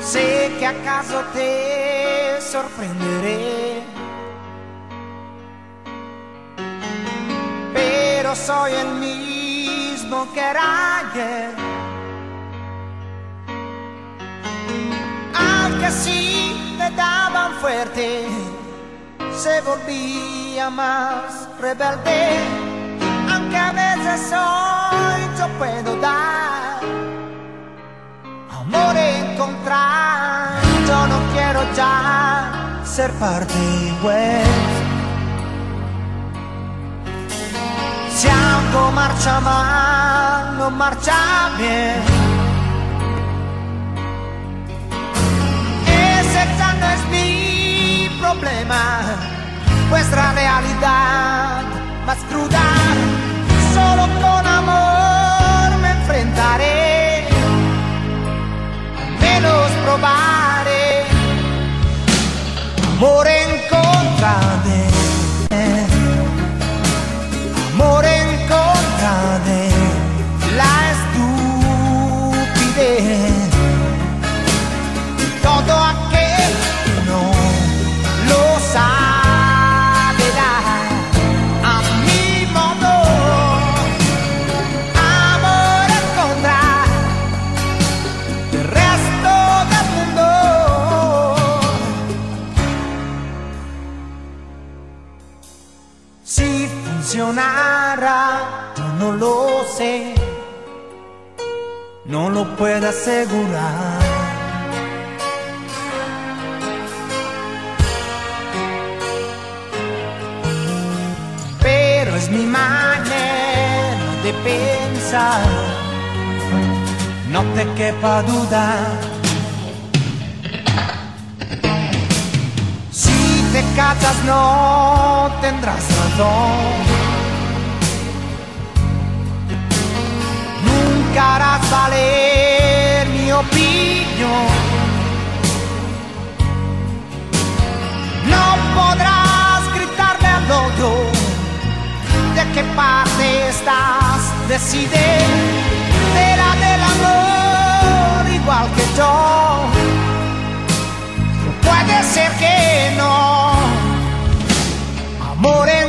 Sé que acaso te sorprenderé, pero soy el mismo que era ayer, al que sí le daban fuerte se volvía más rebelde. Aunque a veces hoy yo puedo dar amor encontrar, yo no quiero ya ser parte igual. Si algo marcha mal, no marcha bien. Ese ya no es mi problema, vuestra realidad más cruda. Solo con amor me enfrentaré, al menos probaré. Amor en contra de, amor en contra de la estupidez. Todo aquel que no lo sabe dar a mi modo. Amor en contra del resto del mundo. Si funcionara, yo no lo sé, no lo puedo asegurar. Pero es mi manera de pensar, no te quepa duda. Si te cachas no tendrás razón, nunca harás valer mi opinión. No podrás gritarle al otro de qué parte estás, decide de la del amor igual que yo. No puede ser que no, amor.